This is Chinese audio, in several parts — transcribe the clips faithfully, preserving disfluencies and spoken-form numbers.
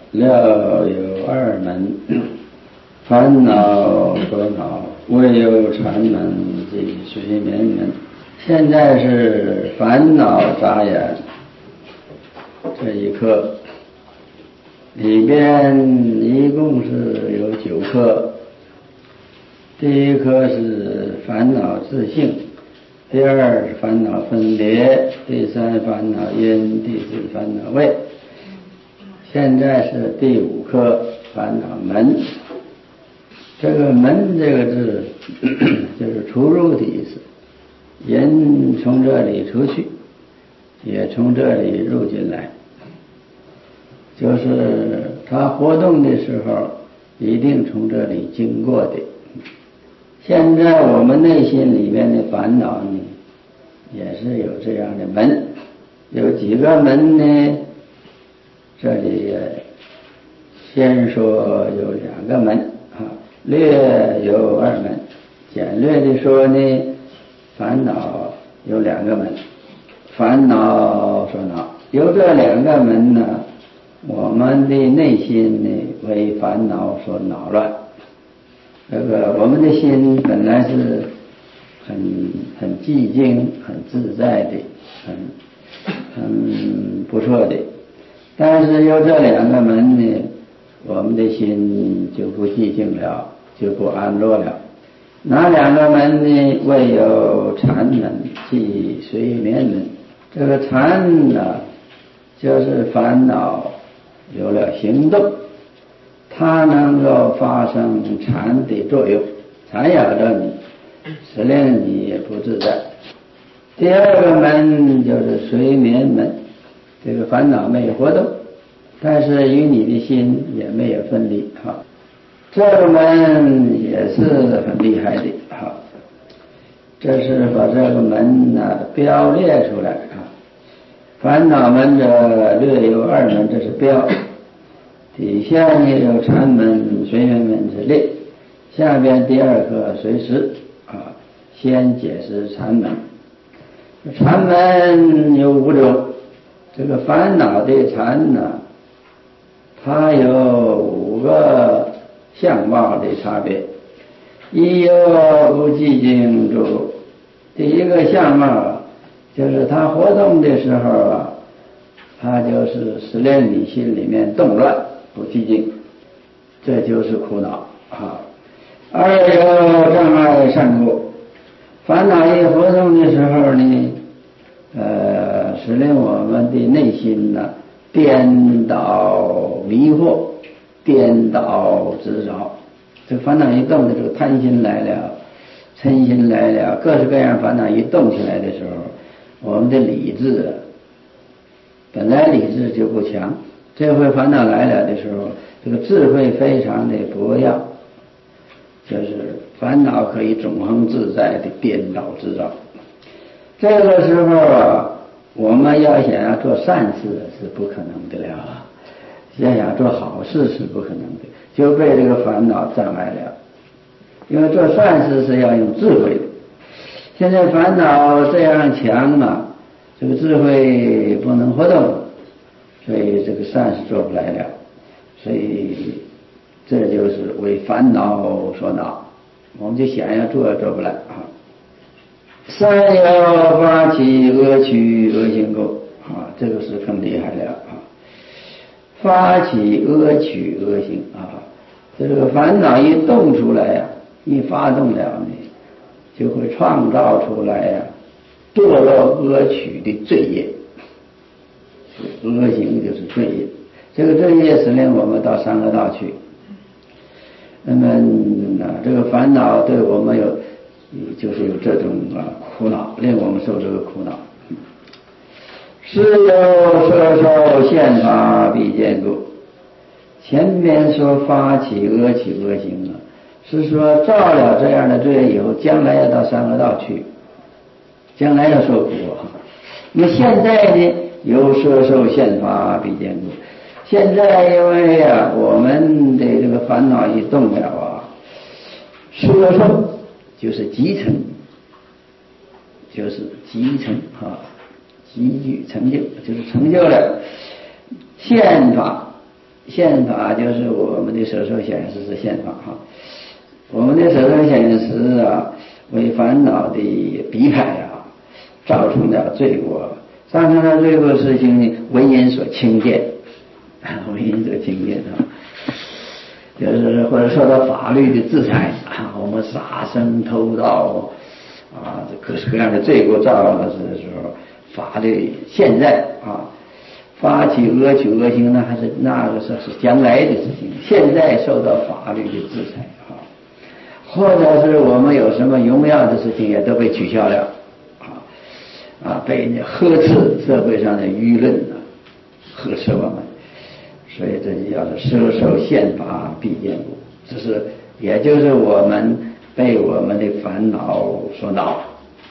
了有二门，烦恼说恼，唯有禅门即睡眠门。现在是烦恼眨眼这一课，里边一共是有九课。第一课是烦恼自性，第二是烦恼分别，第三烦恼因，第四烦恼位。现在是第五课烦恼门。这个门这个字就是出入的意思，人从这里出去，也从这里入进来，就是他活动的时候一定从这里经过的。现在我们内心里面的烦恼呢，也是有这样的门，有几个门呢？这里先说有两个门啊，略有二门。简略的说呢，烦恼有两个门，烦恼说恼，有这两个门呢，我们的内心呢为烦恼所恼乱。这个我们的心本来是很很寂静、很自在的，很很不错的。但是有这两个门呢，我们的心就不寂静了，就不安乐了。哪两个门呢？唯有禅门，即睡眠门。这个禅呢，就是烦恼有了行动，它能够发生禅的作用，缠绕着你，使令你也不自在。第二个门就是睡眠门，这个烦恼没有活动，但是与你的心也没有分离哈。这个门也是很厉害的哈。这是把这个门呢标列出来啊。烦恼门的略有二门，这是标。底下呢有禅门、睡眠门之列。下边第二课随时啊，先解释禅门。禅门有五种，这个烦恼的禅呢，它有五个相貌的差别。一有不寂静住，第一个相貌就是它活动的时候啊，它就是使令你心里面动乱不寂静，这就是苦恼啊。二有障碍善故，烦恼一活动的时候呢，呃，使令我们的内心呢颠倒迷惑，颠倒执着。这个烦恼一动的这个贪心来了，嗔心来了，各式各样烦恼一动起来的时候，我们的理智啊，本来理智就不强，这回烦恼来了的时候，这个智慧非常的薄弱，就是烦恼可以纵横自在的颠倒执着。这个时候啊，我们要想要做善事是不可能的了，要想做好事是不可能的，就被这个烦恼障碍了。因为做善事是要用智慧的，现在烦恼这样强啊，这个智慧不能活动，所以这个善事做不来了，所以这就是为烦恼所恼，我们就想要做做不来啊。三有发起恶趣恶行故啊，这个是更厉害了啊！发起恶趣恶行啊，这个烦恼一动出来呀、啊，一发动了呢，就会创造出来呀、啊，堕落恶趣的罪业。恶行就是罪业，这个罪业是令我们到三恶道去。那么啊，这个烦恼对我们有，就是有这种啊苦恼，令我们受这个苦恼。是有摄受宪法必见故。前面说发起恶起恶行啊，是说造了这样的罪以后，将来要到三恶道去，将来要受苦啊。那么现在呢，有摄受宪法必见故。现在因为啊，我们的这个烦恼一动了啊，摄受就是集成，就是集成啊，集聚成就，就是成就了宪法宪法就是我们的手手显示是宪法哈，我们的手手显示啊，为烦恼的逼害啊，造成了罪过，造成了罪过事情呢，为人所轻贱，为人所轻贱啊，就是或者受到法律的制裁啊，我们杀生偷盗啊，各式各样的罪过造的时候，法律现在啊。发起恶取恶行呢，还是那个是是将来的事情，现在受到法律的制裁啊，或者是我们有什么荣耀的事情也都被取消了啊啊，被那呵斥社会上的舆论啊呵斥我们，所以这就叫做收受宪法必见故，这是也就是我们被我们的烦恼所恼。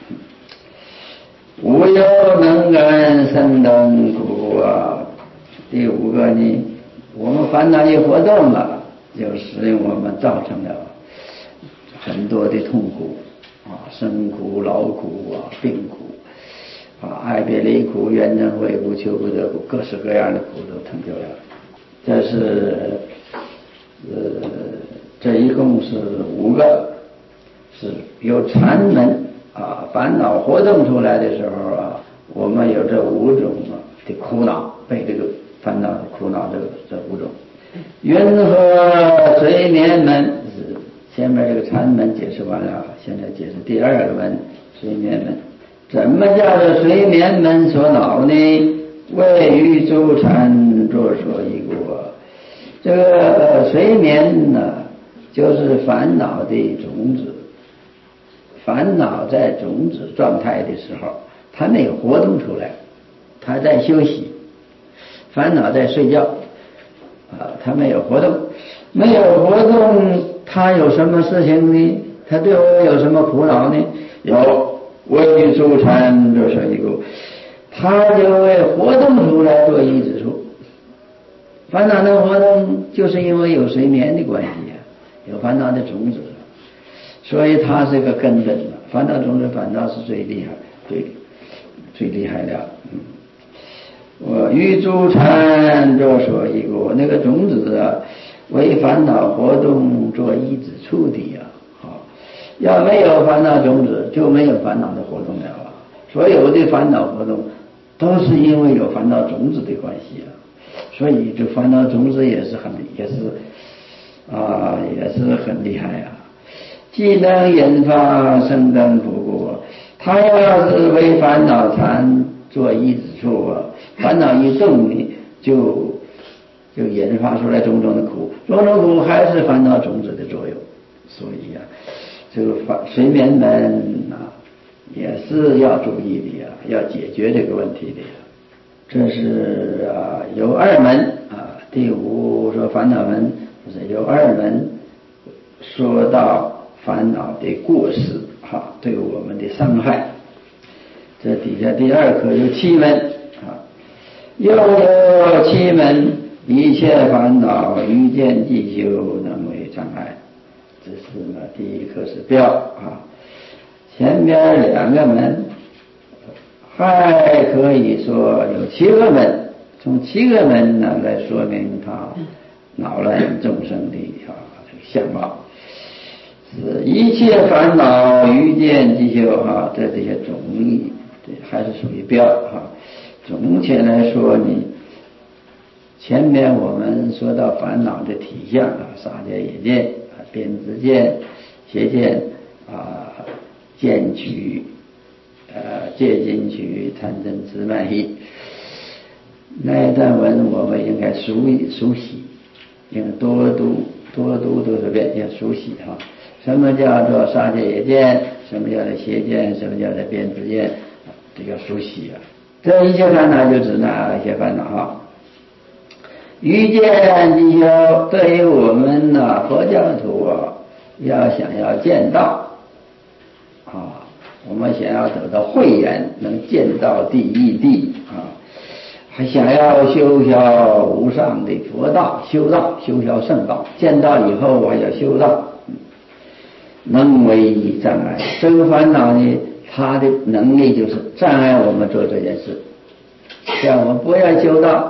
无有能感生等苦啊！第五个呢，我们烦恼一活动了，就使我们造成了很多的痛苦啊，生苦、劳苦啊、病苦啊、爱别离苦、怨憎会苦、求不得苦，各式各样的苦都成就了。这是呃，这一共是五个，是由禅门啊，烦恼活动出来的时候啊，我们有这五种的苦恼，被这个烦恼的苦恼这这五种。云何随眠门是前面这个禅门解释完了，现在解释第二个门随眠门。怎么叫做随眠门所恼呢？为于诸禅作所依故。这个随眠呢，就是烦恼的种子。烦恼在种子状态的时候，它没有活动出来，它在休息。烦恼在睡觉啊，它没有活动，没有活动，它有什么事情呢？它对我有什么苦恼呢？有为于诸禅作所依故，它就为活动出来作依之处。烦恼的活动，就是因为有睡眠的关系啊，有烦恼的种子，所以它是一个根本的。烦恼种子，烦恼是最厉害、最最厉害的。嗯，我于诸禅作所依故，那个种子啊，为烦恼活动作依之处的呀。好，要没有烦恼种子，就没有烦恼的活动了啊。所有的烦恼活动，都是因为有烦恼种子的关系啊。所以这烦恼种子也是很也是啊也是很厉害啊，既能引发生等苦故，他要是为烦恼禅作依之处啊，烦恼一动呢，就就引发出来种种的苦，种种苦还是烦恼种子的作用。所以啊，这个睡眠门啊，也是要注意的呀，要解决这个问题的呀。这是啊，有二门啊。第五说烦恼门，就是有二门说到烦恼的过失啊，对我们的伤害。这底下第二课有七门啊，又有七门，一切烦恼于见即修，能为障碍。这是呢，第一课是标啊，前边两个门。还可以说有七个门，从七个门呢来说明他恼乱众生的啊这个相貌。是一切烦恼于见即修哈，在这些总义还是属于标哈。总体来说呢，前面我们说到烦恼的体相啊，杀戒也见啊，边知见、邪见啊、见取。呃，戒禁取贪嗔痴慢疑，那一段文我们应该熟熟悉，应该多读多读多少遍，要熟悉哈。什么叫做杀戒也见？什么叫做邪见？什么叫做边知见？这个熟悉啊。这一切烦恼就指哪一些烦恼哈？于见即修，对于我们呢、啊、佛教徒啊，要想要见到啊。我们想要得到慧眼，能见到第一地啊，还想要修销无上的佛道，修道修销圣道，见到以后还要修道，能为障碍。这个烦恼呢，它的能力就是障碍我们做这件事，叫我们不要修道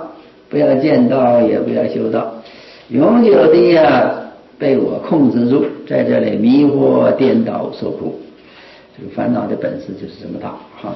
不要见道，也不要修道，永久的呀被我控制住，在这里迷惑颠倒受苦。这个烦恼的本事就是这么大哈。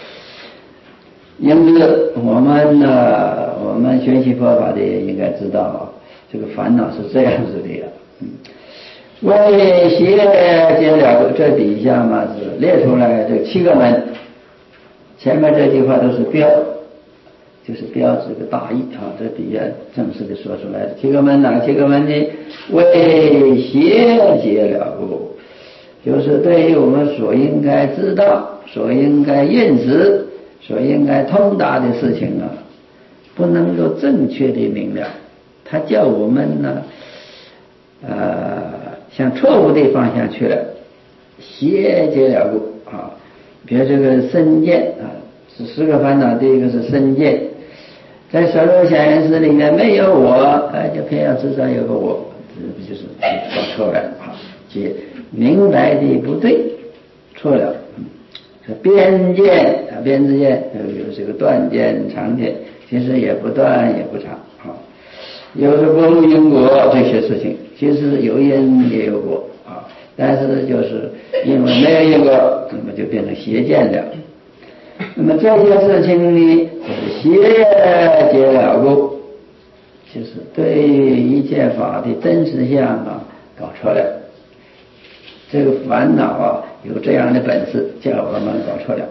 因此我们呢，我们学习佛法的也应该知道，这个烦恼是这样子的呀。嗯，为邪解了，这底下嘛是列出来这七个门，前面这句话都是标，就是标志个大意啊。这底下正式的说出来的七个门，哪七个门呢？为邪解了故，就是对于我们所应该知道、所应该认识、所应该通达的事情啊，不能够正确的明了，他叫我们呢，呃，向错误的方向去了，邪解了故啊。比如这个身见啊，是十个烦恼，第一个是身见，在色受想行识里面没有我，哎，就偏要知道有个我，这不就是搞错了啊？解明白的不对，错了。这边见啊，边之见有这个断见、常见，其实也不断也不长啊。有是不入因果这些事情，其实有因也有果啊，但是就是因为没有因果，那么就变成邪见了。那么这些事情呢，就是邪解了故，就是对一切法的真实相啊搞错了。这个烦恼啊，有这样的本事，叫我们搞错了。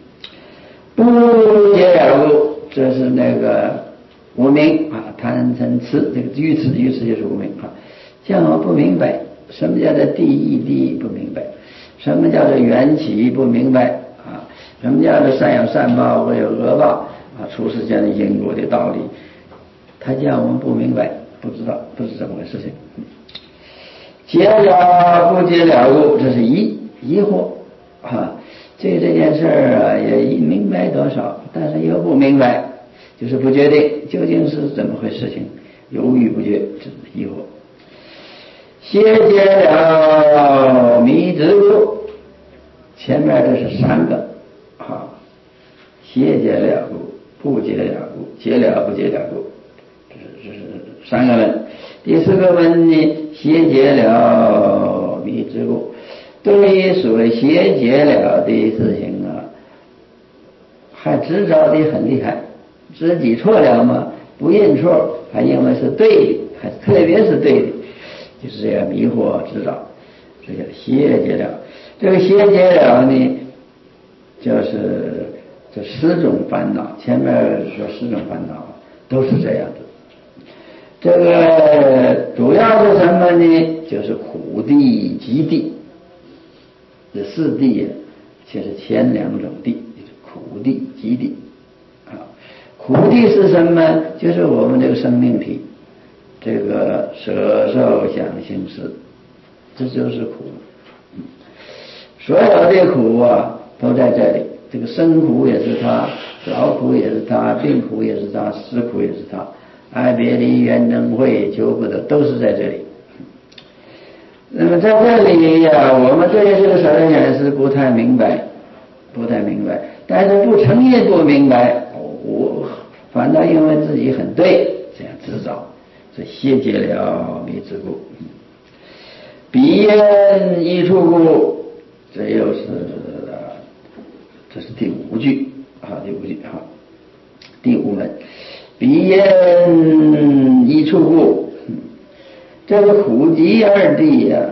不解了故，这是那个无明啊，贪嗔痴，这个愚痴，愚痴就是无明啊。叫我不明白什么叫做第一地，不明白什么叫做缘起，不明白啊，什么叫做善有善报，恶有恶报啊，出世间的因果的道理，他叫我们不明白，不知道，不是这么个事情。解了不解了故，这是疑疑惑啊。对这件事儿啊，也明白多少，但是又不明白，就是不确定究竟是怎么回事情，犹豫不决，这是疑惑。邪解了迷执故，前面这是三个啊，邪解了故，不解了故，解了不解了故，这是这是三个门。第四个门呢，邪解了迷执故。对于所谓邪解了的事情啊，还执着的很厉害，自己错了嘛，不认错，还认为是对的，还特别是对的，就是这样迷惑执着，这叫邪解了。这个邪解了呢，就是这十种烦恼，前面说十种烦恼都是这样的。这个主要是什么呢？就是苦地、集地。这四谛其实前两种谛，苦谛、集谛啊。苦谛是什么？就是我们这个生命体，这个舍受想行识，这就是苦。嗯，所有的苦啊，都在这里。这个生苦也是他，劳苦也是他，病苦也是他，死苦也是他，爱别离、怨憎会、求不得，都是在这里。那么在这里呀，我们对这个舍受想行识不太明白，不太明白，但是不承认不明白，我反倒因为自己很对，这样执着，这邪解了迷执故。彼言一处故，这又是这是第五句啊，第五句啊，第五门。彼言一处故。这个苦集二谛呀，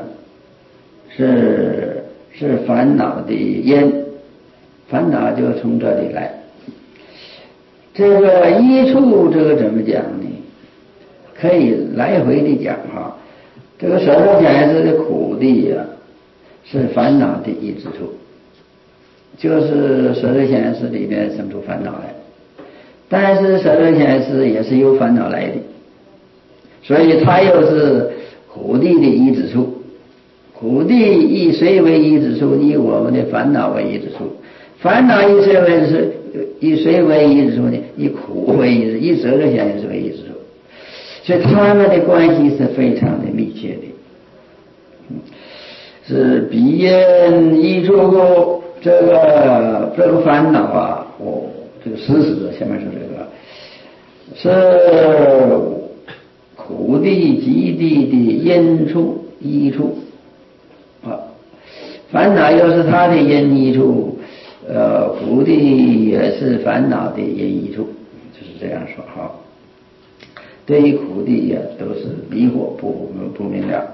是是烦恼的因，烦恼就从这里来。这个一处这个怎么讲呢？可以来回的讲哈。这个舍受想行识的苦谛呀，是烦恼的一之处，就是舍受想行识里面生出烦恼来。但是舍受想行识也是由烦恼来的。所以它又是苦谛的一之处，苦谛以谁为一之处？以我们的烦恼为一之处。烦恼以谁为是以谁为一之处呢？以苦为一之，以舍受想行识为一之处。所以他们的关系是非常的密切的。是彼言一处故，这个这个烦恼啊，哦，这个实实的前面说这个。 是苦地极地的因处依处啊，烦恼又是它的因依处，呃，苦地也是烦恼的因依处，就是这样说哈。对于苦地呀，都是迷惑不不明了。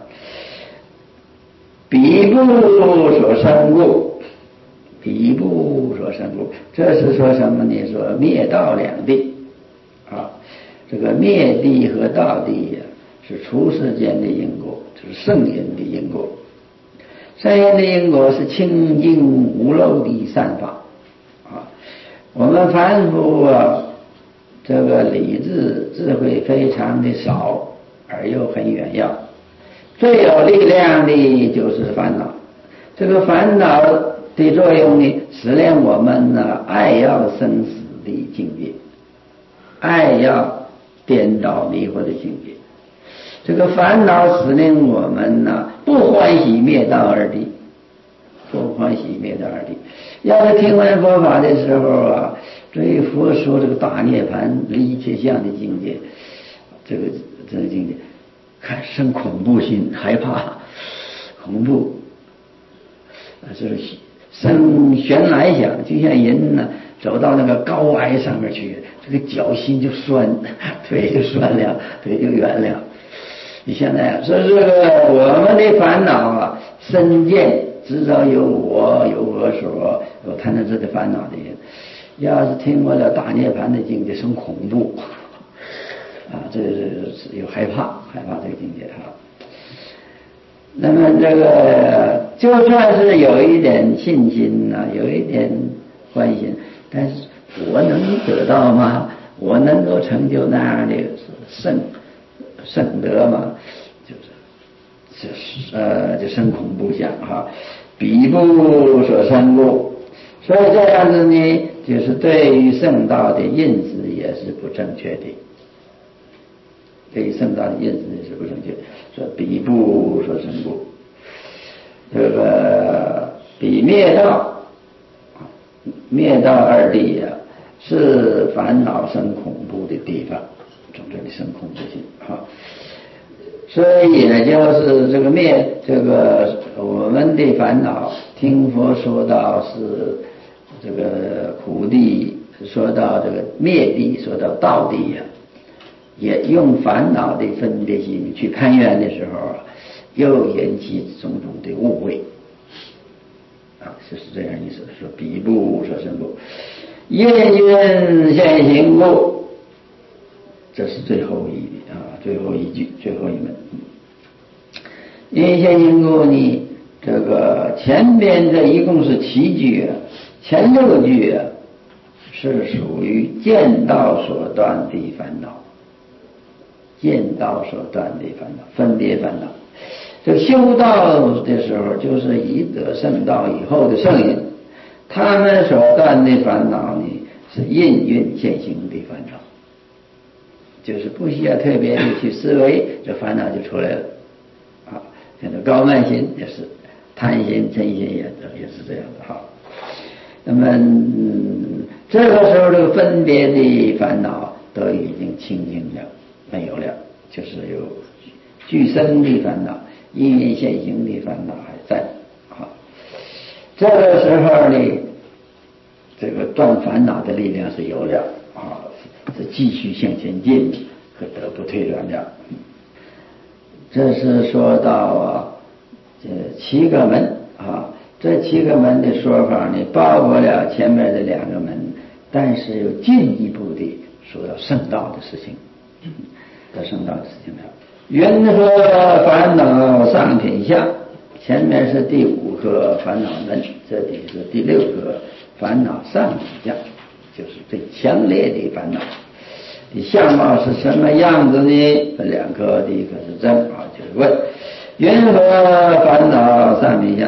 彼部所生故，彼部所生故，这是说什么呢？说灭道两地啊，这个灭地和道地呀，是出世间的因果，就是圣因的因果。圣因的因果是清净无漏的善法啊。我们凡夫啊，这个理智智慧非常的少，而又很远要。最有力量的就是烦恼，这个烦恼的作用呢，使令我们呢爱要生死的境界，爱要颠倒迷惑的境界。这个烦恼使令我们呢不欢喜灭道二谛，不欢喜灭道二谛。要是听闻佛法的时候啊，对佛说这个大涅槃离一切相的境界，这个这个境界。看生恐怖心，害怕恐怖啊，就是生悬来想，就像人呢走到那个高崖上面去，这个脚心就酸，腿就酸了，腿就圆了。你现在说这个我们的烦恼啊，身见至少有我有我所有贪嗔痴的烦恼的人，要是听过了大涅槃的境界，生恐怖。啊，这是有害怕，害怕这个境界哈。那么这个就算是有一点信心呐、啊，有一点欢心，但是我能得到吗？我能够成就那样的圣圣德吗？就是就是呃，就生恐怖相哈，彼部所生故。所以这样子呢，就是对于圣道的认知也是不正确的。对于圣道的认识是不正确，说彼部所生故，这个彼灭道，灭道二谛啊，是烦恼生恐怖的地方，从这里生恐怖心哈。所以也就是这个灭这个我们的烦恼，听佛说到是这个苦地，说到这个灭地，说到道地呀、啊。也用烦恼的分别心去攀缘的时候，又引起种种的误会啊，就是这样意思。说彼部所生故，因缘现行故，这是最后一啊，最后一句，最后一门。因缘现行故呢，这个前边这一共是七句啊，前六句啊是属于见道所断的烦恼。见道所断的烦恼，分别烦恼。这修道的时候，就是以得圣道以后的圣人，他们所断的烦恼呢，是因缘现行的烦恼，就是不需要特别的去思维，这烦恼就出来了。啊，像这高慢心也是，贪心、嗔心也也是这样的哈。那么、嗯、这个时候，这个分别的烦恼都已经清净了。没有了，就是有具生的烦恼，因缘现行的烦恼还在啊。这个时候呢，这个断烦恼的力量是有了啊，是继续向前进，可得不退转了。这是说到啊，这七个门啊，这七个门的说法呢，包括了前面的两个门，但是又进一步的说到圣道的事情。得圣道的事情了。云何烦恼上品相？前面是第五个烦恼门，这里是第六个烦恼上品相，就是最强烈的烦恼。你相貌是什么样子呢？分两个，第一个是真啊，就是问云何烦恼上品相？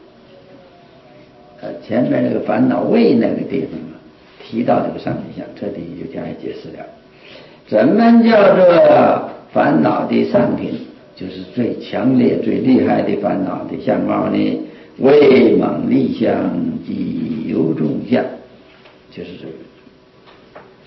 呃，前面那个烦恼位那个地方啊，提到这个上品相，这里就加以解释了。怎么叫做烦恼的上品？就是最强烈、最厉害的烦恼的相貌呢？威猛利相及有众相，就是这个。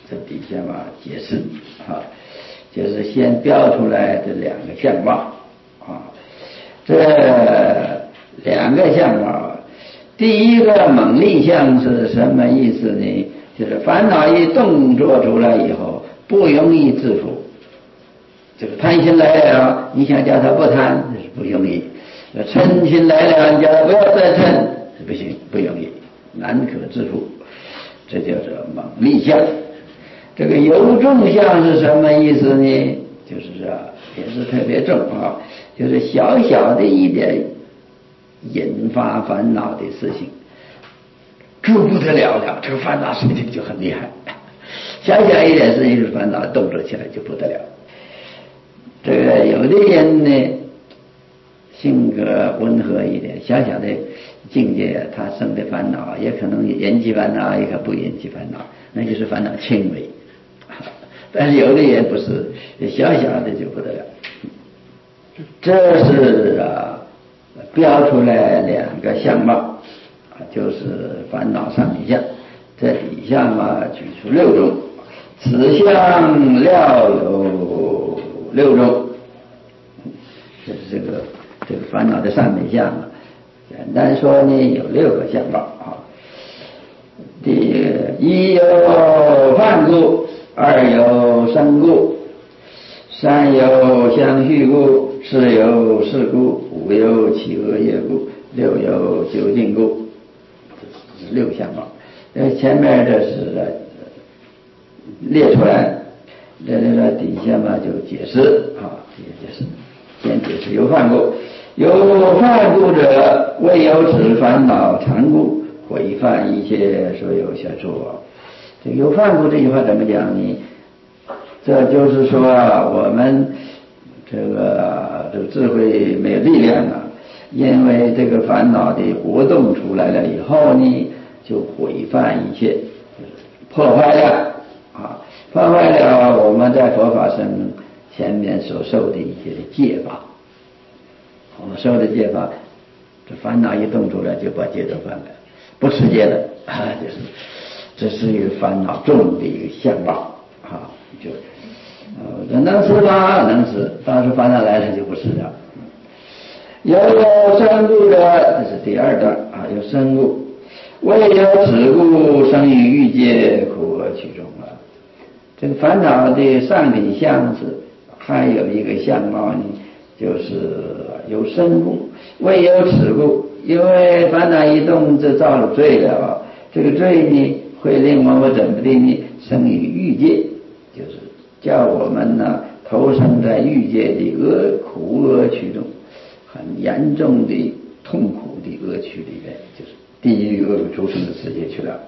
这底下嘛解释啊，就是先标出来这两个相貌啊，这两个相貌，第一个猛力相是什么意思呢？就是烦恼一动作出来以后，不容易制服。这个贪心来了，你想叫他不贪，这是不容易；嗔心来了，你叫他不要再嗔，是不行，不容易，难可制服。这叫做猛力相。这个由重相是什么意思呢？就是啊，也是特别重啊，就是小小的一点引发烦恼的事情，就不得了了，这个烦恼事情就很厉害。小小一点事情是烦恼动作起来就不得了。这个有的人呢，性格温和一点，小小的境界他生的烦恼也可能引起烦恼，也可不引起烦恼，那就是烦恼轻微。但是有的人不是，小小的就不得了。这是啊，标出来两个相貌啊，就是烦恼上面相。这底下嘛举出六种，此相料有六种，就是这个这个烦恼的上面相啊。简单说呢，有六个相貌啊。第一有犯故，二有生故，三有相续故，四有事故，五有起恶业故，六有究竟故。这是六相貌。呃，前面这是列出来，这这个底下嘛就解释啊，解释。先解释有犯故，有犯故者，为有此烦恼常故，毁犯一切所有小处。这有犯故这句话怎么讲呢？这就是说我们这个这个智慧没有力量了，因为这个烦恼的活动出来了以后呢，就毁犯一切，破坏了啊，破坏了我们在佛法上前面所受的一些的戒法。我们受的戒法，这烦恼一动出来就把戒都犯了，不持戒了啊，就是这是一个烦恼重的一个相貌啊，就呃能吃吗？能吃，当时烦恼来了就不吃了。有生故者，这是第二段啊，有生故，为有此故，生于欲界，苦而其中啊。这个烦恼的上品相是还有一个相貌呢，就是有生故，为有此故，因为烦恼一动就造了罪了啊。这个罪呢，会令我们怎么的呢？生于欲界，就是叫我们呢投生在欲界的恶苦恶趣中，很严重的痛苦的恶趣里面，就是地狱恶畜生的世界去了。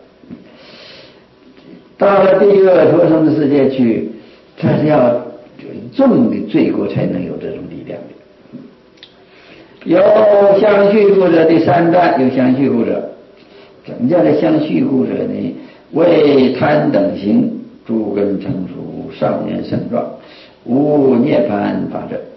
到了地狱恶畜生的世界去，这是要重的罪过才能有这种力量的。有相续故者，第三段有相续故者。怎么叫做相续故者呢？为贪等行，诸根成熟，少年盛壮，无涅槃法者。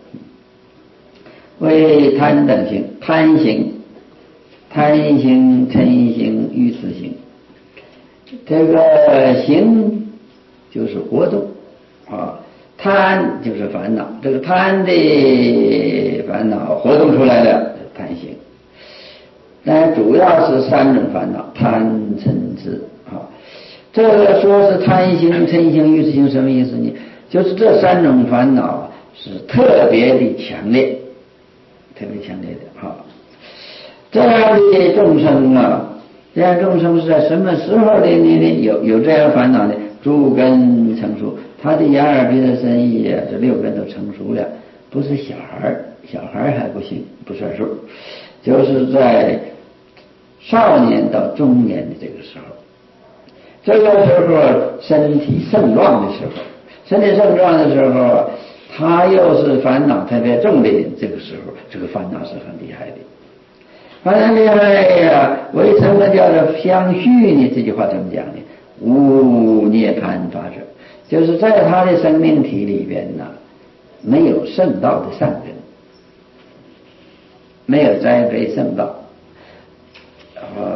为贪等行，贪行、贪行、嗔行、欲思行。这个行就是活动啊，贪就是烦恼，这个贪的烦恼活动出来了，贪行。但主要是三种烦恼，贪嗔痴啊。这个说是贪行、嗔行、欲思行，什么意思呢？就是这三种烦恼是特别的强烈，特别强烈的啊。这样的众生啊，这样众生是在什么时候的呢？有有这样烦恼呢？诸根成熟，他的眼耳鼻舌身意啊，这六根都成熟了，不是小孩，小孩还不行，不算数，就是在少年到中年的这个时候，这个时候身体盛壮的时候，身体盛壮的时候，他又是烦恼特别重的人，这个时候这个烦恼是很厉害的。烦恼厉害呀，为什么叫做相续呢？这句话怎么讲呢？无涅槃法者，就是在他的生命体里边呢，没有圣道的善根，没有栽培圣道。呃，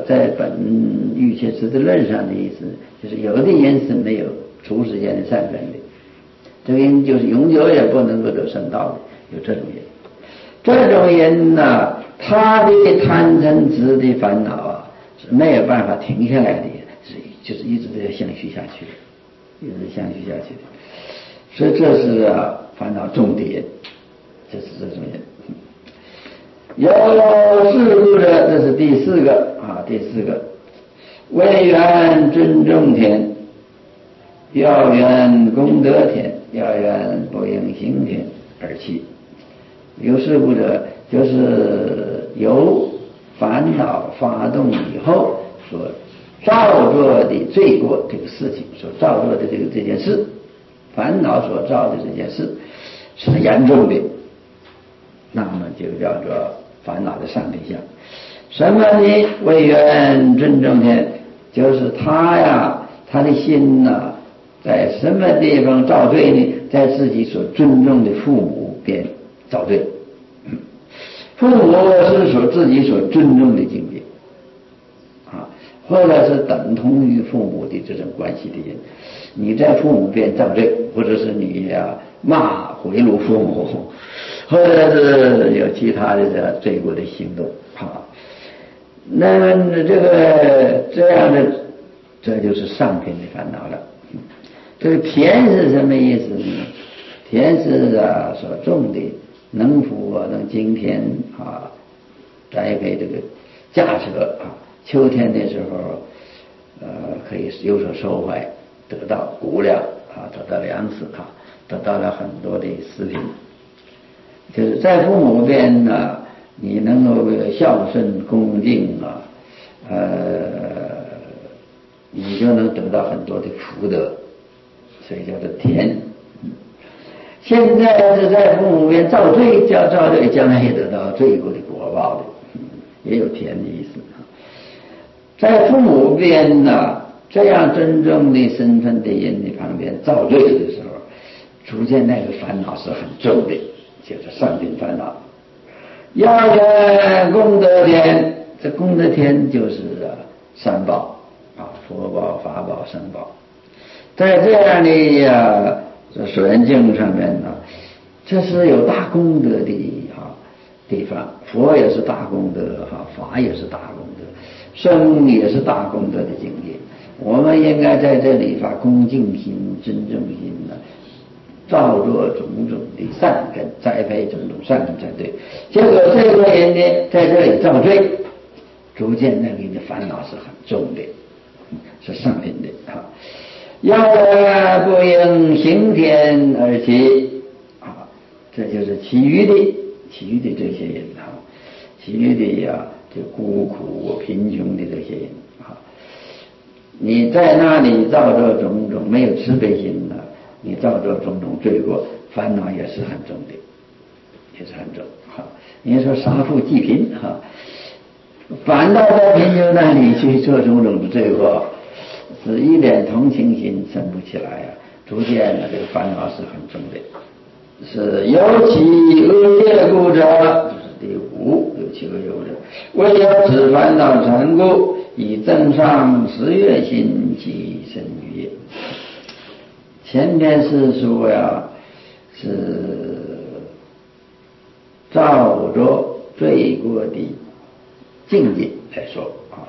在本欲切实质论上的意思，就是有的因是没有除世间的善根的，这个因就是永久也不能够得生道的，有这种因。这种人呢、啊，他的贪嗔痴的烦恼啊是没有办法停下来的，是就是一直都要相续下去的，一直相续下去的。所以这是啊烦恼重的人，这是这种人。有四故者，这是第四个啊，第四个为缘尊重天，要缘功德天，要缘不应行天而起。有事故者，就是由烦恼发动以后所造作的罪过这个事情，所造作的这个这件事，烦恼所造的这件事是很严重的，那么就叫做烦恼的上对象。什么呢？为缘尊重天，就是他呀，他的心呐，在什么地方造罪呢？在自己所尊重的父母边造罪。父母是所自己所尊重的境界啊，或者是等同于父母的这种关系的人，你在父母边造罪，或者是你呀骂回辱父母，或者是有其他的这罪过的行动啊，那么这个这样的，这就是上品的烦恼了。这个田是什么意思呢？田是啊所种的能福啊，能经天啊，栽培这个稼舍啊，秋天的时候，呃，可以有所收获，得到谷粮啊，得到粮食啊，得到了很多的食品。就是在父母边呢，你能够孝顺恭敬啊，呃，你就能得到很多的福德，所以叫做田。现在是在父母边造罪，叫造罪，将来也得到罪过的果报的，也有田的意思。在父母边呢，这样真正的身份的人的旁边造罪的时候，逐渐那个烦恼是很重的，就是上品烦恼。要缘功德天，这功德天就是啊三宝啊，佛宝、法宝、僧宝。在这样的呀这《水源经》上面呢，这是有大功德的哈地方，佛也是大功德哈，法也是大功德，僧也是大功德的境界。我们应该在这里发恭敬心、尊重心呢，造作种种的善根，栽培种种善根才对。结果这个人呢，在这里造罪，逐渐那个人的烦恼是很重的，是上品的哈。要不应行天而起啊，这就是其余的其余的这些人啊，其余的呀、啊，就孤苦贫穷的这些人啊，你在那里造作种种没有慈悲心呢，你造作种种罪过，烦恼也是很重的，也是很重哈。你说杀富济贫哈，反倒在贫穷那里去做种种的罪过，是一点同情心生不起来啊，逐渐的这个烦恼是很重的。是尤其恶业故者，这是第五，尤其恶业故者，为有此烦恼成故，以增上十月心起生于业。前面是说呀，是照着罪过的境界来说啊。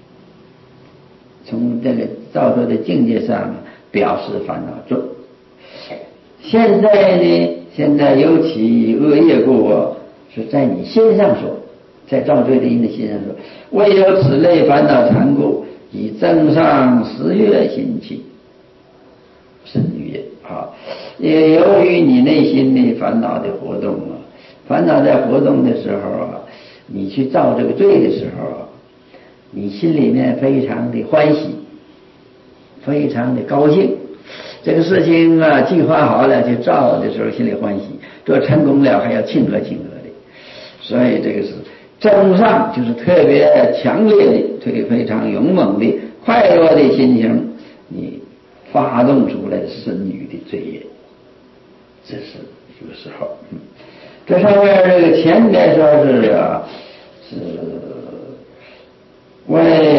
从这个造作的境界上表示烦恼重。现在呢，现在尤其恶业故是在你心上说，在造罪的人的心上说，为有此类烦恼缠故，以增上十月心起生于业啊。也由于你内心的烦恼的活动啊，烦恼在活动的时候啊，你去造这个罪的时候啊，你心里面非常的欢喜，非常的高兴，这个事情啊计划好了去造的时候心里欢喜，做成功了还要庆贺庆贺的，所以这个是增上，就是特别强烈的、特别非常勇猛的、快乐的心情，你发动出来生育的罪业，这是这个时候。嗯，这上面这个前面说是啊是为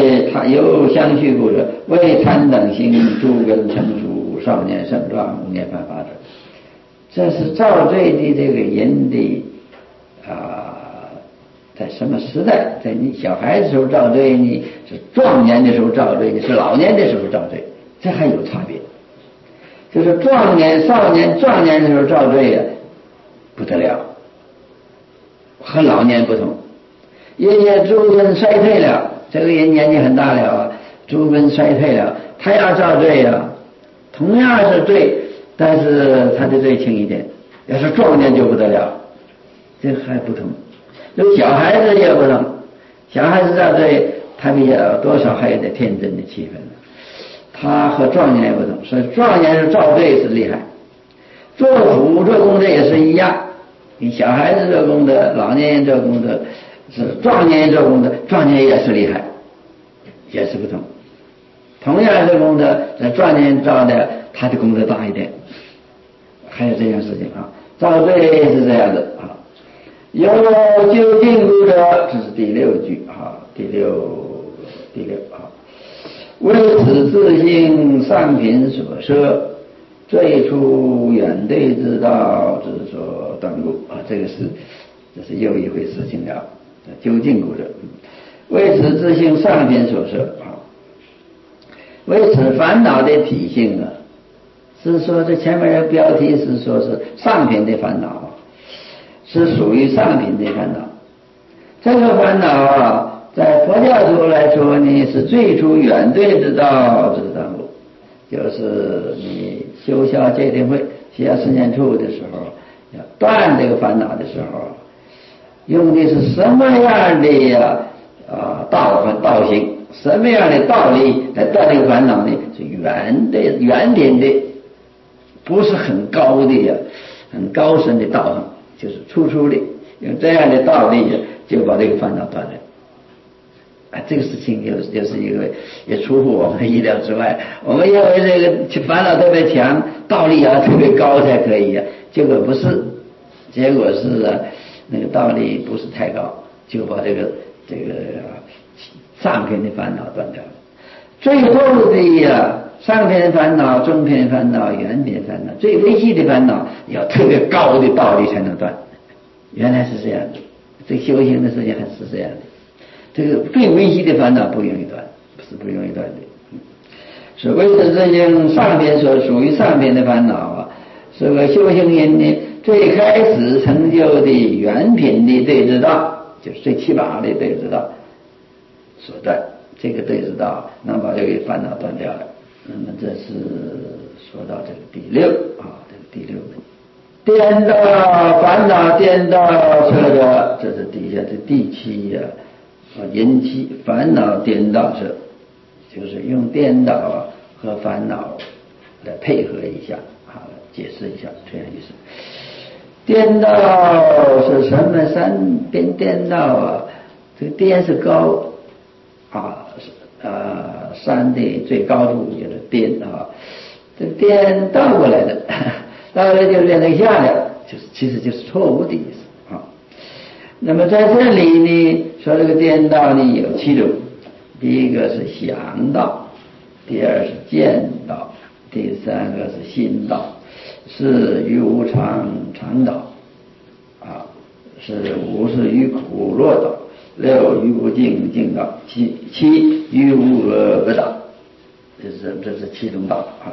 有相续故者，为参等行，诸根成熟，少年盛壮，无念犯法者。这是造罪的这个人的啊，在什么时代？在你小孩子时候造罪呢？是壮年的时候造罪呢？是老年的时候造罪？这还有差别。就是壮年、少年、壮年的时候造罪呀、啊，不得了，和老年不同。因为诸根衰退了，这个人年纪很大了啊，诸根衰退了，他要造罪呀、啊，同样是罪，但是他的罪轻一点。要是壮年就不得了，这还不同。就小孩子也不同，小孩子造罪，他比较多少还有点天真的气氛。他和壮年也不同，所以壮年是造罪是厉害，做福做功德也是一样。你小孩子做功德，老年人做功德，是壮年人做功德，壮年也是厉害，也是不同。同样是功德，那壮年人造的，他的功德大一点。还有这样事情啊，造罪是这样的啊。有究竟故者，这是第六句啊，第六第六啊。为此自性上品所摄，最初远对之道之所断故啊，这个是这是又一回事情了。究竟故者，为此自性上品所摄啊，为此烦恼的体性啊，是说这前面的标题是说是上品的烦恼，是属于上品的烦恼。这个烦恼啊，在佛教徒来说呢，是最初远对之道之断故，就是你修消戒定慧、学四念处的时候，要断这个烦恼的时候，用的是什么样的呀啊道和道行，什么样的道理来断这个烦恼呢？是远的、远点的，不是很高的呀，很高深的道行，就是粗粗的，用这样的道理就把这个烦恼断了。啊，这个事情又就是一个也出乎我们的意料之外。我们认为这个烦恼特别强，道理要特别高才可以呀、啊，结果不是，结果是啊，那个道理不是太高，就把这个这个上品的烦恼断掉了。最后的呀，上品的烦恼、中品的烦恼、远品的烦恼、最微细的烦恼，要特别高的道理才能断。原来是这样的，这修行的事情还是这样的。这个最微细的烦恼不容易断，不是不容易断的。所谓的这些上品所属于上品的烦恼啊，这个修行人呢，最开始成就的原品的对之道，就是最起码的对之道所断。这个对之道能把这个烦恼断掉了。那么这是说到这个第六啊，这个第六门。颠倒烦恼颠倒这个，这是底下的第七呀、啊，引起烦恼颠倒者，就是用颠倒啊和烦恼来配合一下，好了，解释一下这样意思。颠倒是什么？三边颠倒啊，这个颠是高啊，呃，山的最高处就是颠啊，这个颠倒过来的。倒过来就变成下了，就是其实就是错误的意思啊。那么在这里呢，说这个颠倒呢有七种，第一个是想道，第二是见道，第三个是心道，是于无常常道啊，是五是于苦乐道，六于无尽尽道，七七于无我恶道，这是这是七种道啊。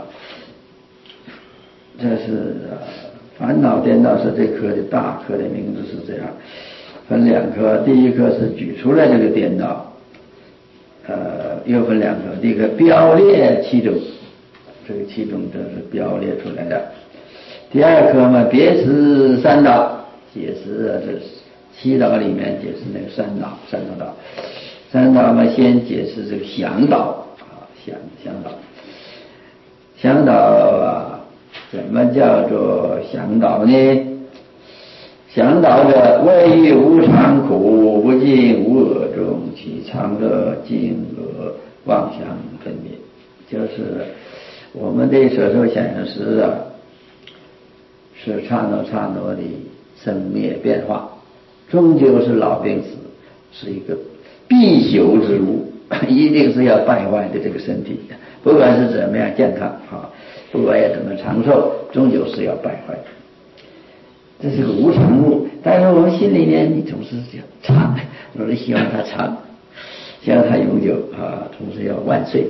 这是烦恼颠倒是这科的大科的名字是这样，分两科，第一科是举出来这个颠倒，呃，又分两科，第一个标列七种，这个七种都是标列出来的。第二科嘛，别识三道，解释啊，这七道里面解释那个三道，三个道，三道嘛，先解释这个想道啊，想想道，想道啊。什么叫做想导呢？想导者，谓于无常苦不尽无我中，其常乐尽恶妄想分别。就是我们的所受想行识啊，是刹那刹那的生灭变化，终究是老病死，是一个必朽之物一定是要败坏的这个身体，不管是怎么样健康啊，不管要怎么长寿，终究是要败坏的。这是个无常物，但是我们心里面你总是想长，总是希望它长，希望它永久啊，总是要万岁。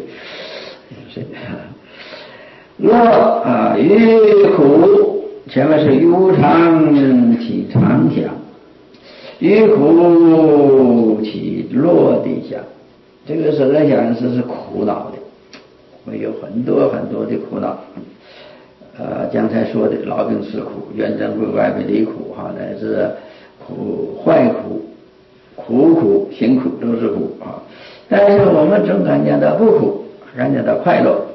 乐啊，于苦，前面是于无常起常想，于苦起乐的想。这个实在想是是苦恼的，会有很多很多的苦恼。呃，刚才说的老病死苦、冤憎会、外别离苦哈，乃至苦、坏苦、苦苦、辛苦都是苦啊。但是我们总感觉到不苦，感觉到快乐。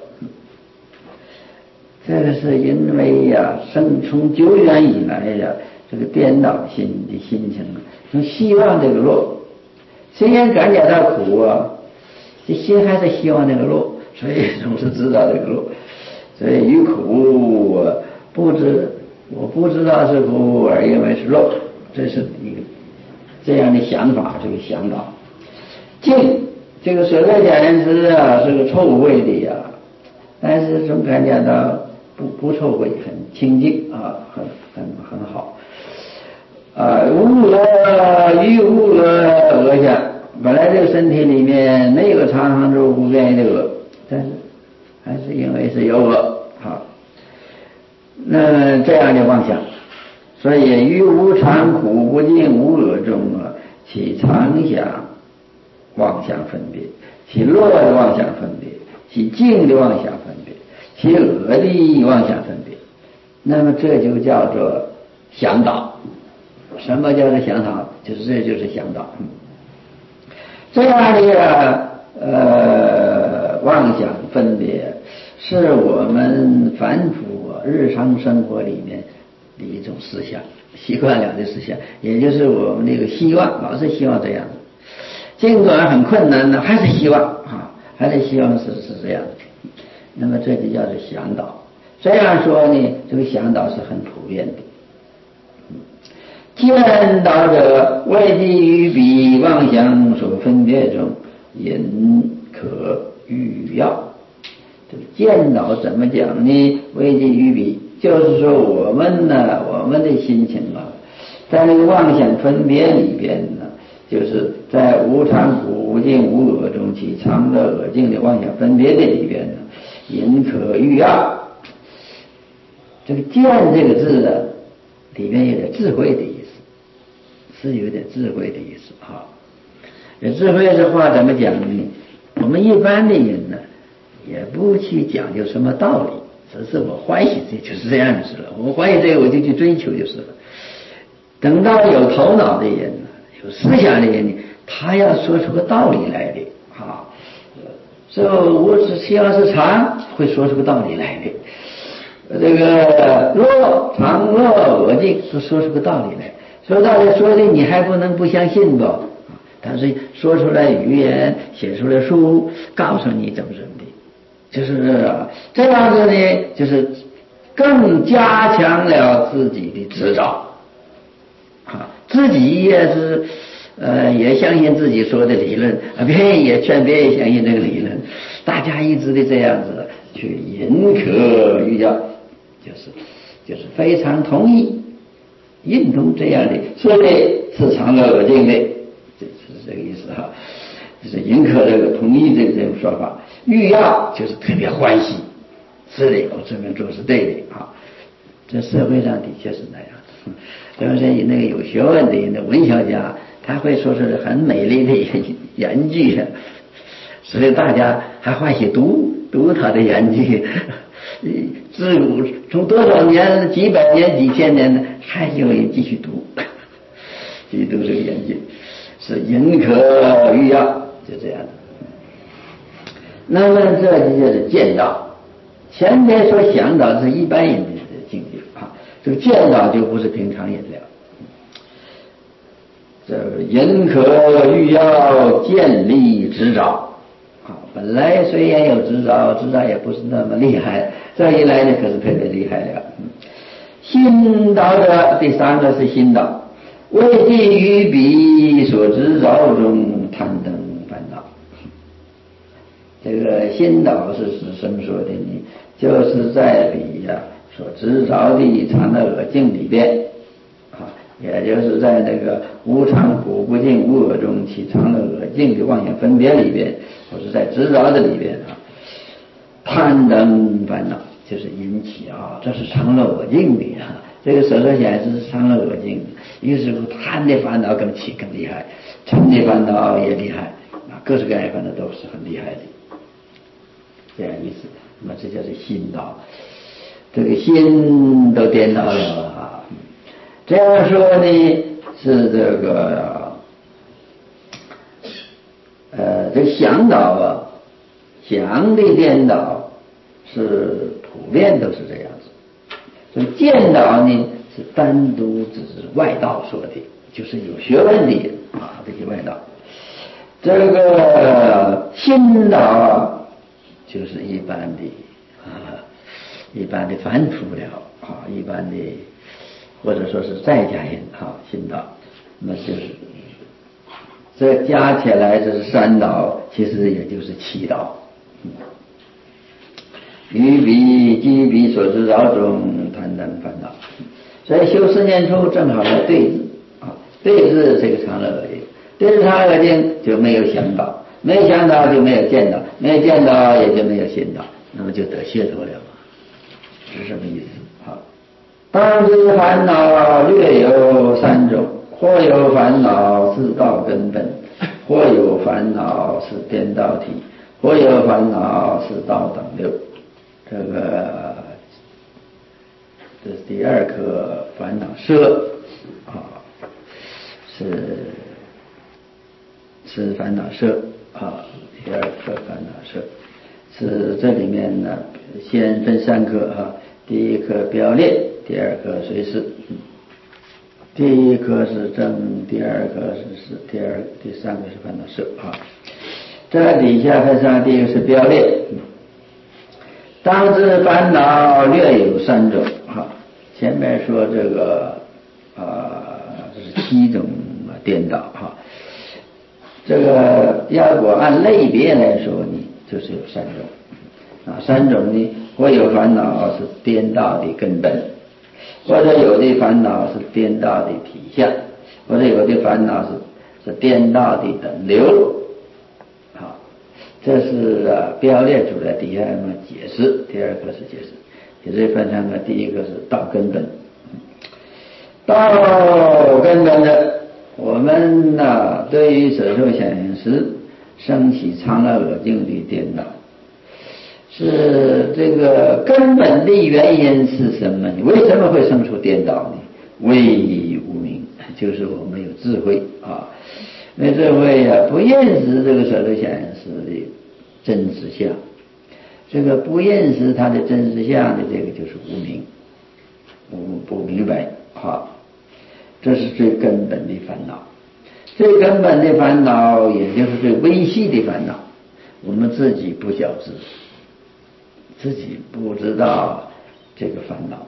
这个是因为呀、啊，生从久远以来呀、啊，这个颠倒心的心情啊，从希望这个乐，虽然感觉到苦啊，这心还是希望那个乐，所以总是知道这个乐。所以于苦不知，我不知道是苦，而认为是乐，这是一个这样的想法，这个想法。净这个所在讲是啊，是个臭味的呀，但是总感觉到不不臭味，很清净啊，很很很好。啊，无恶于无恶恶相，本来这个身体里面没有常常住不变的恶，但是还是因为是有恶啊，那这样的妄想，所以于无常苦不净无恶中啊，起常想妄想分别，起乐的妄想分别，起净的妄想分别，起恶的妄想分别，那么这就叫做想导。什么叫做想导？就是这就是想导。这样的呃妄想分别，是我们凡夫日常生活里面的一种思想，习惯了的思想，也就是我们那个希望，老是希望这样子，尽管很困难呢，还是希望啊，还是希望是是这样的。那么这就叫做想导。这样说呢，这个想导是很普遍的。见导者外基于彼妄想所分别中，引可喻要。这个见导怎么讲呢？外基于彼，就是说我们呢，我们的心情啊，在那个妄想分别里边呢，就是在无常苦无净无恶中起常乐恶净的妄想分别的里边呢，引可喻要。这个见这个字呢，里面有点智慧的意思，是有点智慧的意思啊。这智慧的话怎么讲呢？我们一般的人呢，也不去讲究什么道理，只是我欢喜这就是这样子了，我欢喜这个我就去追求就是了。等到有头脑的人呢，有思想的人呢，他要说出个道理来的啊。所以我只希望是常会说出个道理来的。这个乐常乐我净是说出个道理来，说道理说的你还不能不相信不？但是说出来语言，写出来书，告诉你怎么怎么的，就是这样子呢，就是更加强了自己的执照啊，自己也是呃也相信自己说的理论，别人也劝别人相信这个理论，大家一直的这样子去引可喻要。就是就是非常同意认同这样的，说的是常乐恶净的，这是这个意思哈。就是引可这个同意这个这种说法，喻要就是特别欢喜，是的，我这么做是对的啊。这社会上的确是那样的，就是那个有学问的人的文学家，他会说出来很美丽的言句，所以大家还欢喜读读他的言句。自古从多少年、几百年、几千年呢，还有人继续读，继续读这个言句，是引可喻要，就这样的。那么这就叫做见导。前面说想导是一般人的境界啊，这个见导就不是平常人了。这引可喻要，建立执照。本来虽然有执照，执照也不是那么厉害，这一来呢可是特别厉害了。心导者，第三个是心导，未基于彼所执照中贪灯烦恼。 这个心导是指什么说的呢？就是在彼呀、啊、所执着的常乐恶境里边啊，也就是在那个无常苦不净无我中起常乐恶境的妄想分别里边，或是在执着的里边啊，贪等烦恼就是引起啊，这是常乐恶境的啊。这个舍舍显示是常乐恶境，于是乎贪的烦恼更起更厉害，嗔的烦恼也厉害啊，各式各样的烦恼都是很厉害的。这样意思，那么这就是心导，这个心都颠倒了啊。这样说呢，是这个呃，这想导啊，想的颠倒是普遍都是这样子。这个见导呢，是单独只是外道说的，就是有学问的啊，这些外道。这个心导啊。就是一般的啊，一般的凡夫了啊，一般的或者说是在家人啊，心导，那就是这加起来这是三导，其实也就是七导。于彼即彼所知道中贪等烦恼，所以修四念处正好是对治啊，对治这个常乐恶境，对治常乐恶境就没有想到。没想到就没有见到，没有见到也就没有心到，那么就得解脱了嘛，是什么意思啊？当知烦恼略有三种，或有烦恼是道根本，或有烦恼是颠倒体，或有烦恼是道等流。这个这是第二颗烦恼舍啊，是是烦恼舍。啊，第二颗烦恼舍是这里面呢，先分三颗啊，第一颗表列，第二颗随事，第一颗是正，第二颗是事，第二第三个是烦恼舍啊。这底下分上，第一个是表列，当知烦恼略有三种啊。前面说这个啊，这是七种颠倒哈。这个要果按类别来说呢，就是有三种啊，三种呢，或有烦恼是颠倒的根本，或者有的烦恼是颠倒的体相，或者有的烦恼是是颠倒的等流啊。这是啊标列出来，底下那么解释，第二个是解释，解释分三个，第一个是道根本，道根本的。我们呢、啊，对于舍受想行识升起常乐恶境的颠倒，是这个根本的原因是什么呢？为什么会生出颠倒呢？为无明，就是我们有智慧啊，没智慧啊，不认识这个舍受想行识的真实相，这个不认识它的真实相的这个就是无明，不不明白啊。这是最根本的烦恼，最根本的烦恼，也就是最微细的烦恼，我们自己不晓知，自己不知道这个烦恼。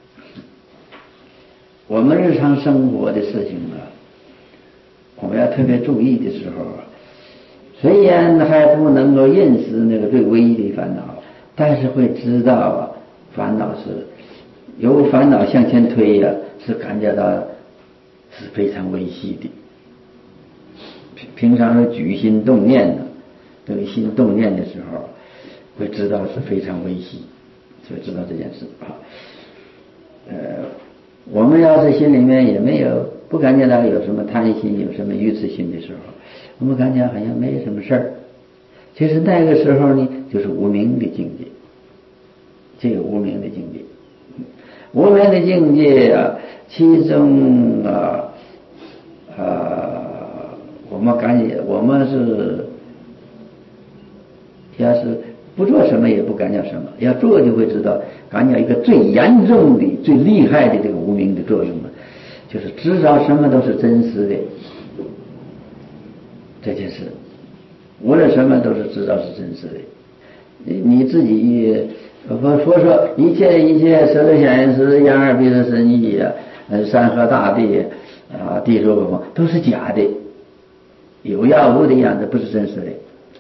我们日常生活的事情啊，我们要特别注意的时候，虽然还不能够认识那个最微的烦恼，但是会知道啊，烦恼是由烦恼向前推呀、啊，是感觉到是非常微细的。平常的举心动念呢，这个心动念的时候，会知道是非常微细，所以知道这件事啊。呃，我们要是心里面也没有不感觉到有什么贪心，有什么愚痴心的时候，我们感觉好像没什么事儿。其实那个时候呢，就是无明的境界，这个无明的境界。无明的境界啊，其中啊啊，我们感觉我们是要是不做什么也不感觉什么，要做就会知道，感觉一个最严重的、最厉害的这个无明的作用啊，就是知道什么都是真实的这件事，无论什么都是知道是真实的。你你自己佛佛说一切一切舍受想行识眼耳鼻舌身意啊，山河大地啊，地水火风都是假的，有呀无的样子，不是真实的。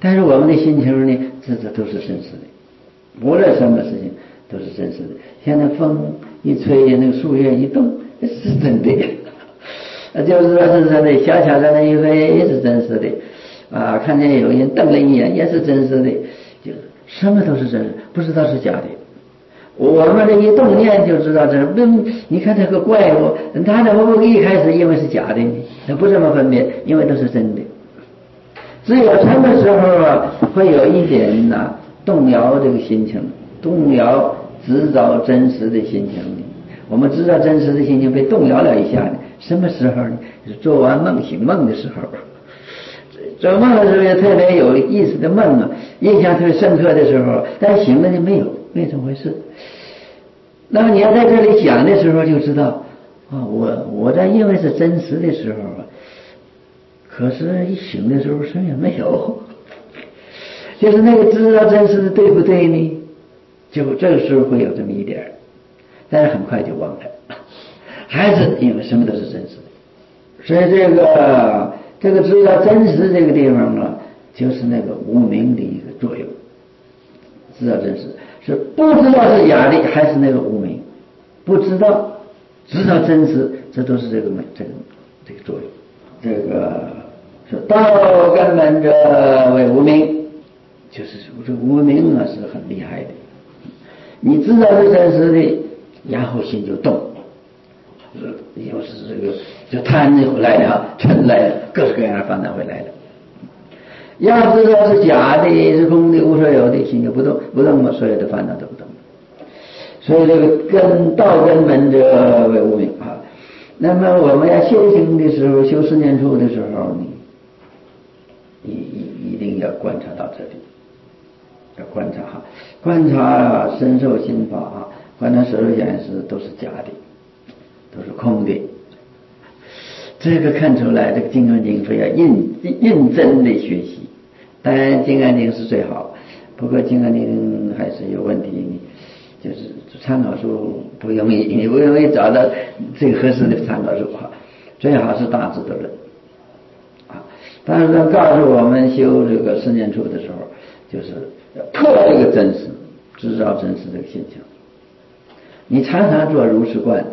但是我们的心情呢，这这都是真实的，无论什么事情都是真实的。现在风一吹，那个树叶一动，是真的，就是说是真的。小小的那一飞也是真实的，啊，看见有人瞪了一眼也是真实的，就什么都是真实，不知道是假的。我们这一动念就知道这，你看这个怪物，他怎么不一开始因为是假的呢？他不这么分辨，因为都是真的。只有什么时候啊，会有一点呐、啊、动摇这个心情，动摇制造真实的心情呢？我们知道真实的心情被动摇了一下呢，什么时候呢？就是做完梦醒梦的时候。做梦的时候也特别有意思的梦啊，印象特别深刻的时候，但是醒了就没有，没这么回事。那么你要在这里讲的时候就知道啊，我我在因为是真实的时候啊，可是一醒的时候什么也没有，就是那个知道真实的对不对呢？就这个时候会有这么一点，但是很快就忘了，还是因为什么都是真实的。所以这个这个知道真实这个地方啊，就是那个无明的一个作用。知道真实是不知道是假的，还是那个无明？不知道，知道真实，这都是这个这个这个作用。这个是道根本者为无明，就是这无明啊是很厉害的。你知道是真实的，然后心就动，又是这个就贪回来了，嗔来了，各式各样的烦恼回来了。要知道是假的，是空的，无所有的，心就不动，不动嘛，所有的烦恼都不动。所以这个根道根本者为无明啊。那么我们要修行的时候，修四念处的时候呢，一一一定要观察到这里，要观察哈，观察啊，身受心法啊，观察所有显示都是假的，都是空的。这个看出来，这个《金刚经》非要认认真的学习。当然，《金刚经》是最好，不过《金刚经》还是有问题，你就是参考书不容易，你不容易找到最合适的参考书哈。最好是大智度论啊。但是他告诉我们修这个四念处的时候，就是要破这个真实，知道真实这个现象。你常常做如是观。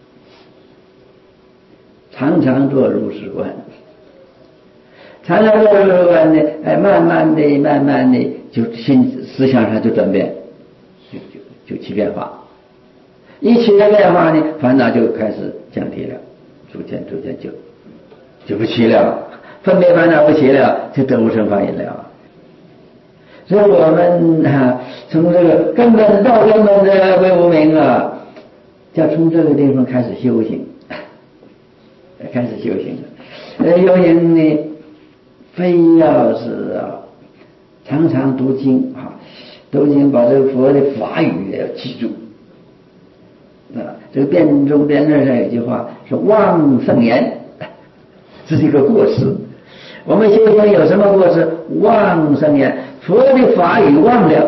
常常做如是观，常常做如是观呢，哎，慢慢的、慢慢的，就心思想上就转变，就就就起变化。一起了变化呢，烦恼就开始降低了，逐渐逐渐就就不起了，分别烦恼不起了，就得无生法印了。所以我们啊，从这个根本到根本的为无明啊，要从这个地方开始修行。开始修行了，呃，修行呢，非要是啊，常常读经啊，读经把这个佛的法语也要记住。啊，这个辩中辩论上有句话是忘圣言，这是一个过失。我们修行有什么过失？忘圣言，佛的法语忘了，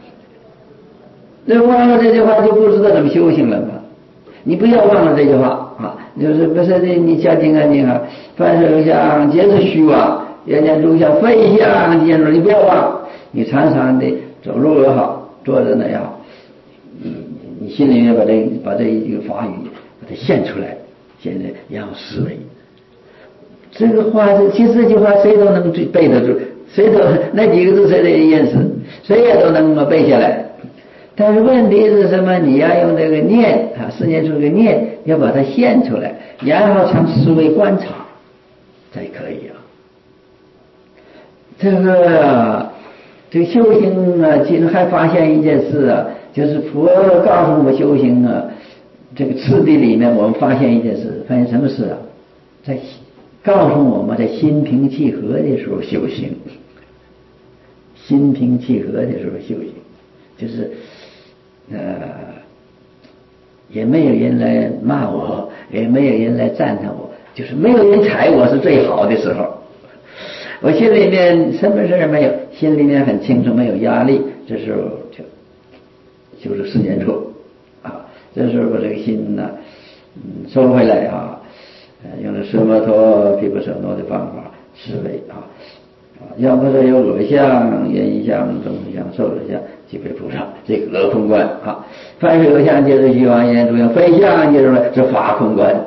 这忘了这句话就不知道怎么修行了嘛。你不要忘了这句话。啊，就是不是的，你像金刚经啊，凡是像皆是虚妄，人家都像飞象见入，你不要忘，你常常的走路也好，坐着呢也好，你你心里面把这把这一个法语把它现出来，现在然后思维。这个话，其实这句话谁都能背得住，谁都那几个字谁都认识，谁也都能够背下来。但是问题是什么？你要用这个念啊，四念处这个念，要把它现出来，然后从思维观察才可以啊。这个这个修行啊，其实还发现一件事啊，就是佛告诉我们修行啊，这个次第里面我们发现一件事，发现什么事啊？在告诉我们在心平气和的时候修行，心平气和的时候修行，就是呃，也没有人来骂我，也没有人来赞叹我，就是没有人踩我是最好的时候。我心里面什么事没有，心里面很清楚，没有压力，这时候就就是四念处啊。这时候把这个心呢、嗯，收回来啊，呃，用了奢摩陀毗婆舍那的方法思维啊， 要不是有恶相、言相、众相、受相，即为菩萨，这个乐空观啊。凡是有相，就是虚妄言；诸有非相，就是是法空观。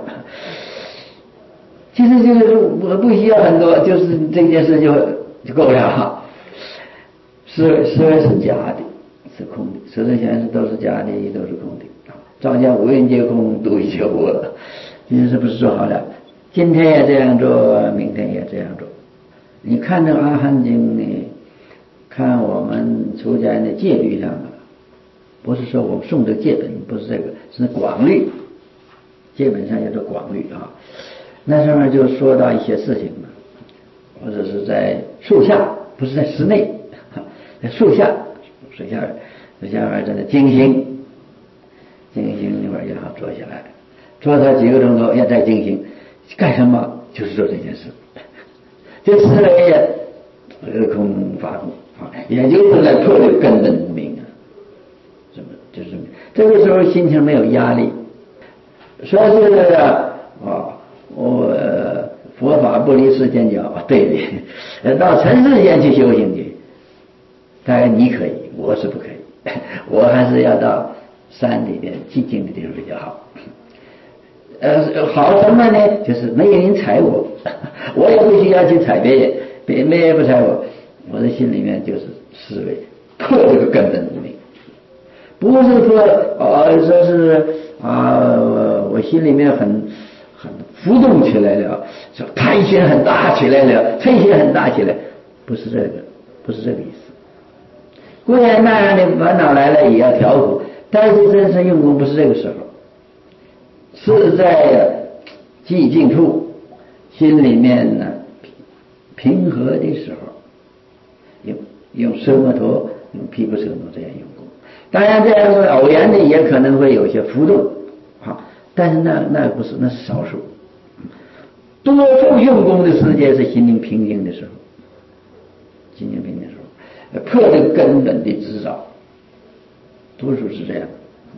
其实就是我不需要很多，就是这件事就就够了。思维思维是假的，是空的；色声香味都是假的，也都是空的。照见五蕴皆空，度一切无。这件事不是说好了，今天也这样做，明天也这样做。你看这个《阿含经》呢，看我们出家人的戒律上，不是说我们诵的戒本，不是这个，是广律。戒本上有个广律啊，那上面就说到一些事情嘛，或者是在树下，不是在室内，在树下，树下，树下面在那静心，静心那会儿也好坐下来，坐上几个钟头也在静心，干什么？就是做这件事。这思维呀，隔空发空啊，也就是来破这根本无明啊。什么？就是这个时候心情没有压力，说是啊，我佛法不离世间教，对的，到尘世间去修行去。当然你可以，我是不可以，我还是要到山里边寂静的地方比较好。呃，好什么呢？就是没有人踩我，我也不需要去踩别人，别人也不踩我，我的心里面就是思维破这个根本无明，不是说呃说是啊，我心里面很很浮动起来了，说贪心很大起来了，嗔心很大起来，不是这个，不是这个意思。固然那样的烦恼来了也要调伏，但是真正用功不是这个时候。是在寂静处，心里面呢平和的时候，用用奢摩陀，用毗婆舍那这样用功。当然，这样是偶然的，也可能会有些浮动啊，但是那那不是，那是少数。多数用功的时间是心灵平静的时候，心灵平静的时候，破这根本的执着，多数是这样。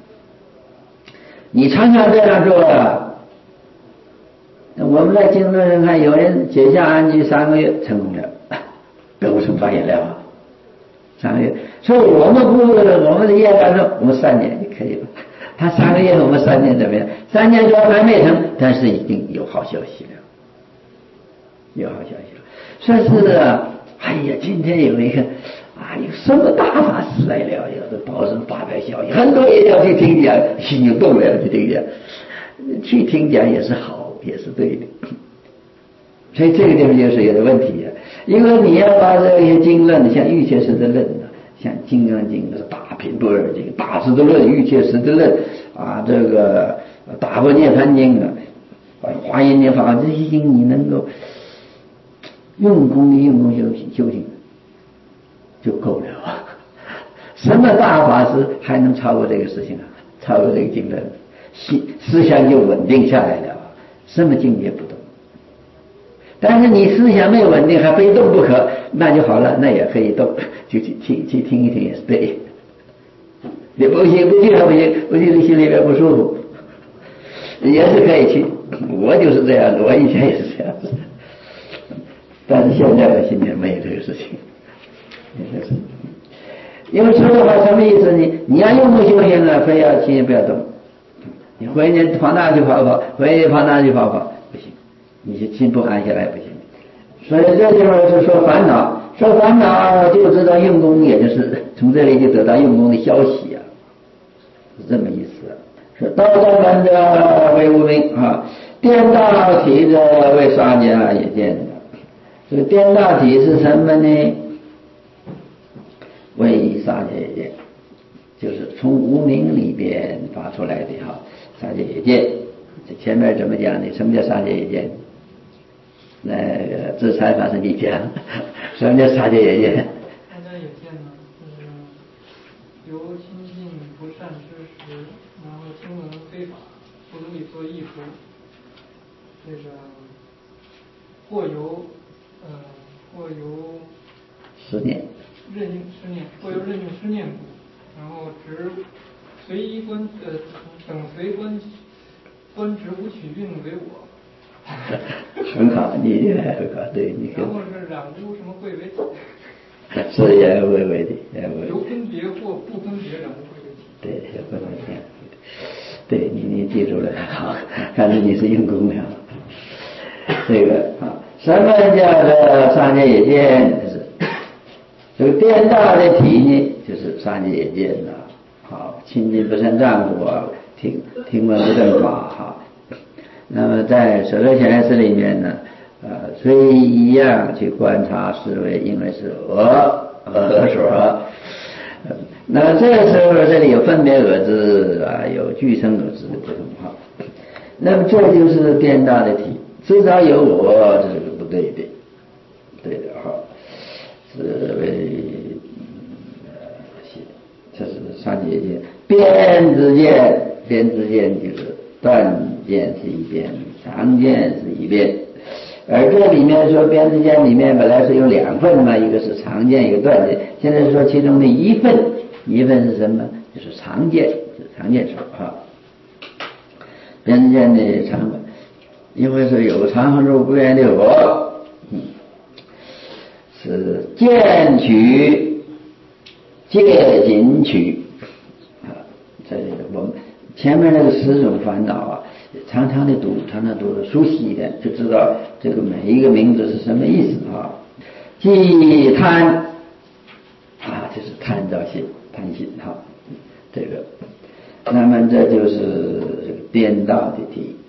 你常常这样做啊，我们在经论上看，有人解下安居三个月成功了，得无生发现了，三个月。所以我们不，我们的业来说，我们三年就可以了。他三个月，我们三年怎么样？三年说还没成，但是已经有好消息了，有好消息了。说是啊，哎呀，今天有一个啊，有什么大法师来了，有的报上发表消息，很多人要去听讲，心就动了，去听讲，去听讲也是好，也是对的。所以这个地方就是有点问题啊，因为你要把这些经论，像玉切师的论啊，像《金刚经》是大品般若经，大师的论、玉切师的论啊，这个大般涅盘经啊，华严经法这些经，你能够用功的用功修行修行就够了啊！什么大法师还能超过这个事情啊？超过这个经论，思思想就稳定下来了，什么境界不动。但是你思想没有稳定，还非动不可，那就好了，那也可以动，就去听去听一听也是对。你不行不去还不行，不去你心里面不舒服，也是可以去。我就是这样的，我以前也是这样子，但是现在我心里面没有这个事情，没这个事情。因为说的话什么意思呢？你要用功修行呢，非要心不要动，你回去跑哪去跑跑，回去跑哪去跑跑，不行，你就心不安下来不行。所以这地方是说烦恼，说烦恼就知道用功，也就是从这里就得到用功的消息啊，是这么意思。说道道门者为无明啊，颠倒体者为杀家也见的。这个颠倒体是什么呢？为杀戒也见，就是从无明里边发出来的哈，杀戒也见。这前面怎么讲呢？什么叫杀戒也见？那个自采法是你讲，什么叫杀戒也见？ 杀戒也见呢，就是由亲近不善知识，然后听闻非法，不立作意图，这个或由呃或由十年。 任用失念，或由任用失念故，然后执随意观呃等随观观执无取运为我， 很好，你很好，对你。 然后是染污什么会为体？ 是也会为体，也会。 由分别或不分别染污会为体。 对，也不能这样。对你，你记住了，好，看来你是用功了。这个啊，什么叫做三界也见？就是这个颠倒的体呢，就是三界也见呐。好，亲近不胜丈夫啊，听听闻不正法哈。那么在所说显示里面呢，呃，虽一样去观察思维，因为是我我所。那么这个时候这里有分别而知啊，有俱生而知的不同哈。那么这就是颠倒的体，至少有我，这是不对的，对的哈。是为这是三界见，边之见，边之见就是断见是一边，常见是一边。而这里面说边之见里面本来是有两份嘛，一个是常见，一个断见。现在说其中的一份，一份是什么？就是常见，是常见说哈。边之见的常，因为是有常住不变的我，嗯，是见取。戒禁取啊，这里我们前面那个十种烦恼啊，常常的读，常常读的熟悉一点，就知道这个每一个名字是什么意思啊。忌贪啊，这是贪着心，贪心哈，这个，那么这就是这个颠倒的体。